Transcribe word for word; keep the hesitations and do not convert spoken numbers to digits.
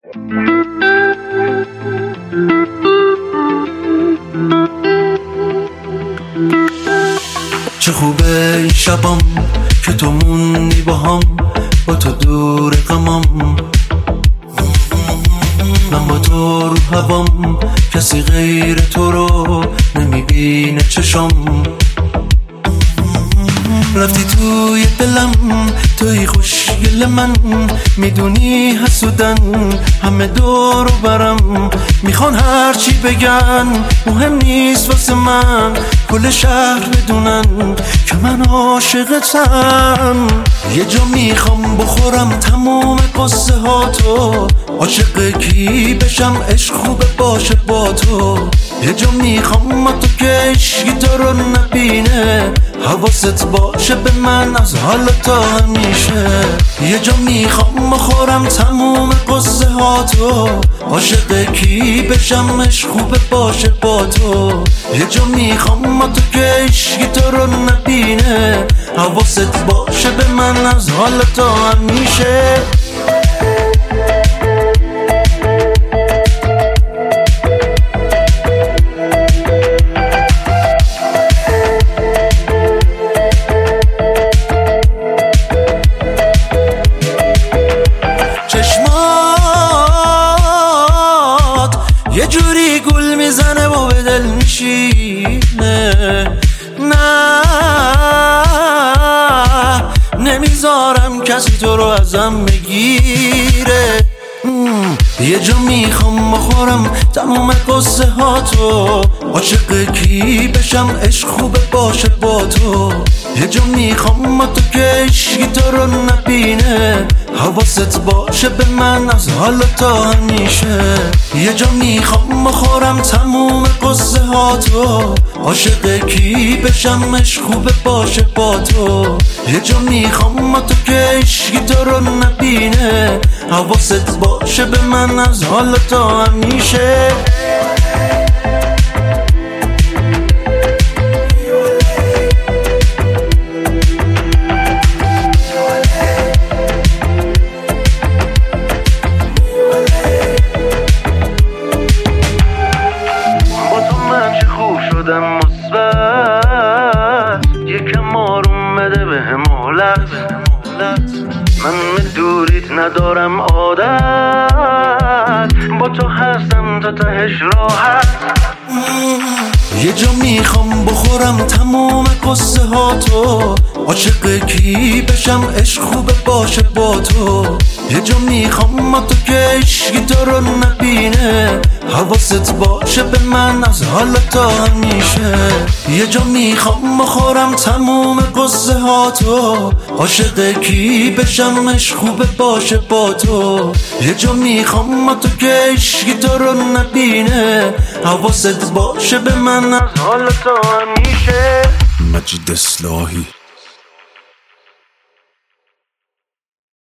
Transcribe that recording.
چه خوبه این شبام که تو موندی با هم، با تو دور غمام، من با تو رو هوام، کسی غیر تو رو نمیبینه چشام. رفتی توی دلم، توی خوشگل من، میدونی حسودن همه دور و برم، میخوان هرچی بگن مهم نیست واسه من، کل شهر بدونن که من عاشقتم. یه جا میخوام بخورم تموم قصه ها تو، عاشق کی بشم عشق خوبه باشه با تو. یه جا میخوام ما تو که عشقی تو رو نبینه، حواست باشه به من از حالا تا همیشه. یه جا میخوام بخورم تموم قصه ها تو، عاشق کی بشم عشق خوبه باشه با تو. یه جا میخوام ما تو که عشقی تو رو نبینه، حواست باشه به من از حالا تا همیشه. یه جوری گل میزنه و به دل میشینه، نه نمیذارم کسی تو رو ازم بگیره. یه جا میخوام بخورم تموم قصه ها تو، عاشق کی بشم عشق خوبه باشه با تو. یه جا میخوام ما تو که عشقی تو رو نبینه، حواست باشه به من از حالا تا همیشه. یه جا میخوام بخورم تموم قصه ها تو، عاشق کی بشم عشق خوبه باشه با تو. یه جا میخوام ما تو که عشقی تو رو نبینه، حواست باشه به من از حالا تا همیشه. شدم مثبت، یکم آروم بده به مهلت، من به دوریت ندارم عادت، با تو هستم تا تهش راحت. یه جا میخوام بخورم تموم قصه ها تو، عاشق کی بشم عشق خوبه باشه با تو. یه جا میخوام ما تو که عشقی تو رو نبینه، حواست باشه به من از حالا تا همیشه. یه جا میخوام بخورم تموم قصه ها تو، عاشق کی بشم عشق خوبه باشه با تو. یه جا میخوام ما تو که عشقی تو رو نبینه، حواست باشه به من از حالا تا همیشه. مجید اصلاحی.